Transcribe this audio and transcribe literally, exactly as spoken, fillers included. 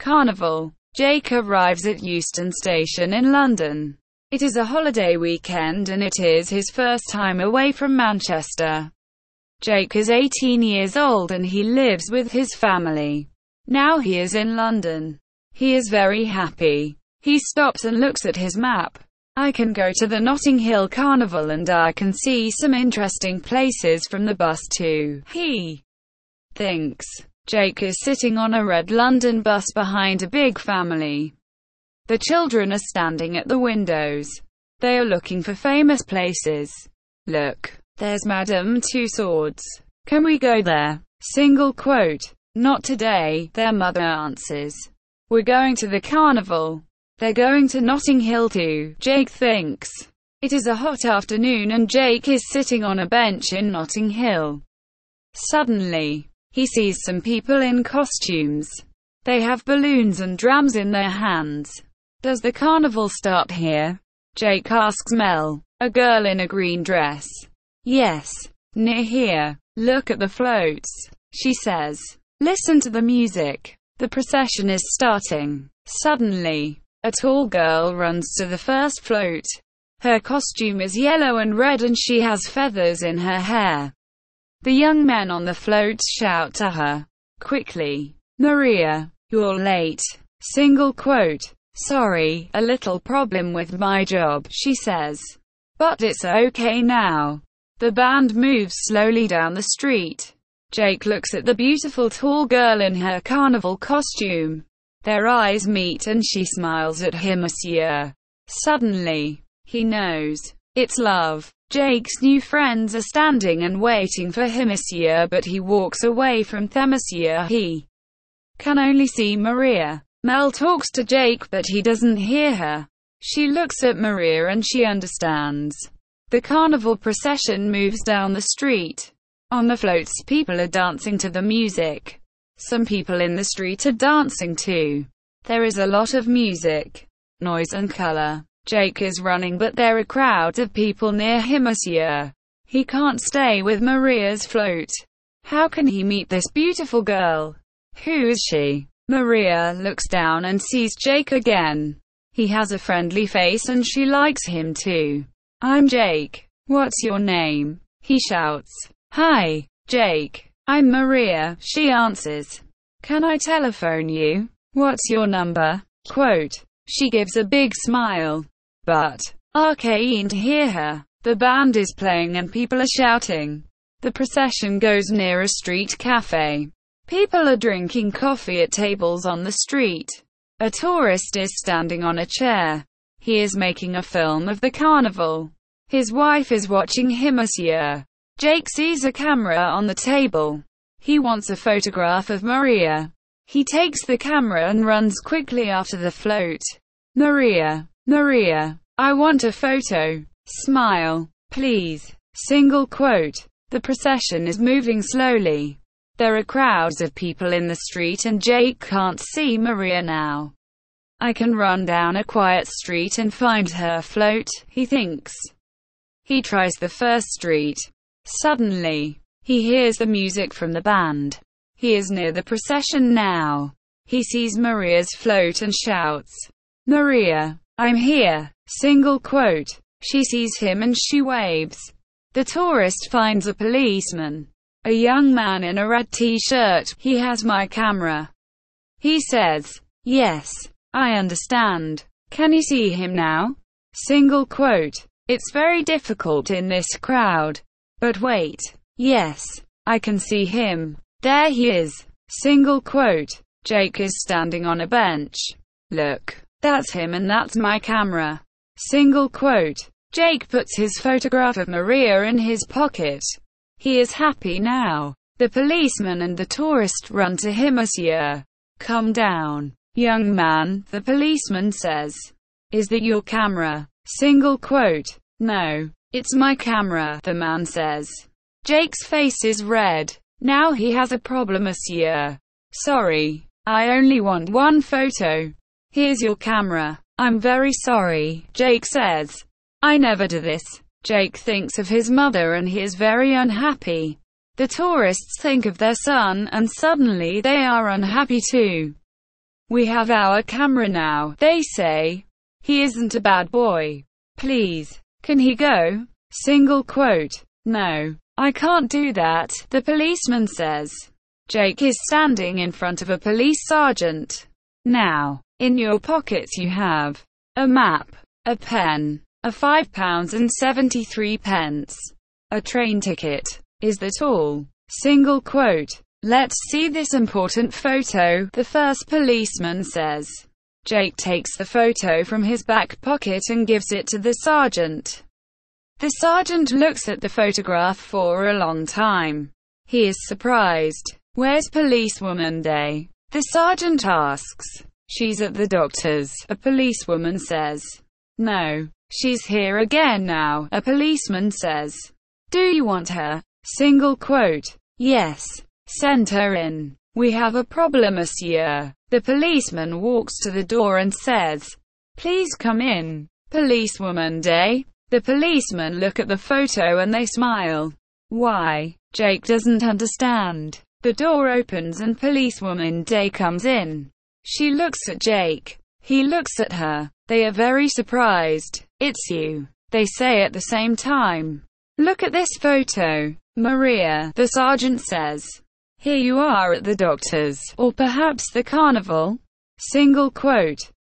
Carnival. Jake arrives at Euston Station in London. It is a holiday weekend and it is his first time away from Manchester. Jake is eighteen years old and he lives with his family. Now he is in London. He is very happy. He stops and looks at his map. I can go to the Notting Hill Carnival and I can see some interesting places from the bus too, he thinks. Jake is sitting on a red London bus behind a big family. The children are standing at the windows. They are looking for famous places. Look, there's Madame Tussauds. Can we go there? Single quote. Not today, their mother answers. We're going to the carnival. They're going to Notting Hill too, Jake thinks. It is a hot afternoon and Jake is sitting on a bench in Notting Hill. Suddenly, he sees some people in costumes. They have balloons and drums in their hands. Does the carnival start here? Jake asks Mel, a girl in a green dress. Yes, near here. Look at the floats, she says. Listen to the music. The procession is starting. Suddenly, a tall girl runs to the first float. Her costume is yellow and red and she has feathers in her hair. The young men on the floats shout to her. Quickly. Maria, you're late. Single quote. Sorry, a little problem with my job, she says. But it's okay now. The band moves slowly down the street. Jake looks at the beautiful tall girl in her carnival costume. Their eyes meet and she smiles at him. Monsieur. Suddenly, he knows. It's love. Jake's new friends are standing and waiting for him, Monsieur, but he walks away from them, Monsieur. He can only see Maria. Mel talks to Jake, but he doesn't hear her. She looks at Maria and she understands. The carnival procession moves down the street. On the floats, people are dancing to the music. Some people in the street are dancing too. There is a lot of music, noise and color. Jake is running, but there are crowds of people near him, Monsieur. He can't stay with Maria's float. How can he meet this beautiful girl? Who is she? Maria looks down and sees Jake again. He has a friendly face and she likes him too. I'm Jake. What's your name? He shouts. Hi, Jake. I'm Maria, she answers. Can I telephone you? What's your number? Quote. She gives a big smile. But, I can't hear her. The band is playing and people are shouting. The procession goes near a street cafe. People are drinking coffee at tables on the street. A tourist is standing on a chair. He is making a film of the carnival. His wife is watching him, Monsieur. Jake sees a camera on the table. He wants a photograph of Maria. He takes the camera and runs quickly after the float. Maria. Maria. I want a photo. Smile. Please. Single quote. The procession is moving slowly. There are crowds of people in the street and Jake can't see Maria now. I can run down a quiet street and find her float, he thinks. He tries the first street. Suddenly, he hears the music from the band. He is near the procession now. He sees Maria's float and shouts, Maria, I'm here. Single quote. She sees him and she waves. The tourist finds a policeman. A young man in a red t-shirt. He has my camera. He says, yes, I understand. Can you see him now? Single quote. It's very difficult in this crowd. But wait. Yes, I can see him. There he is. Single quote. Jake is standing on a bench. Look, that's him and that's my camera. Single quote. Jake puts his photograph of Maria in his pocket. He is happy now. The policeman and the tourist run to him. Monsieur, come down. Young man, the policeman says. Is that your camera? Single quote. No, it's my camera, the man says. Jake's face is red. Now he has a problem, Monsieur. Sorry, I only want one photo. Here's your camera. I'm very sorry, Jake says. I never do this. Jake thinks of his mother and he is very unhappy. The tourists think of their son and suddenly they are unhappy too. We have our camera now, they say. He isn't a bad boy. Please, can he go? Single quote. No, I can't do that, the policeman says. Jake is standing in front of a police sergeant. Now, in your pockets you have a map, a pen, a five pounds and seventy-three pence, a train ticket. Is that all? Single quote. Let's see this important photo, the first policeman says. Jake takes the photo from his back pocket and gives it to the sergeant. The sergeant looks at the photograph for a long time. He is surprised. Where's Policewoman Day? The sergeant asks. She's at the doctor's, a policewoman says. No, she's here again now, a policeman says. Do you want her? Single quote. Yes. Send her in. We have a problem, monsieur. The policeman walks to the door and says, please come in. Policewoman Day. The policemen look at the photo and they smile. Why? Jake doesn't understand. The door opens and Policewoman Day comes in. She looks at Jake. He looks at her. They are very surprised. It's you, they say at the same time. Look at this photo, Maria, the sergeant says. Here you are at the doctor's, or perhaps the carnival. Single quote.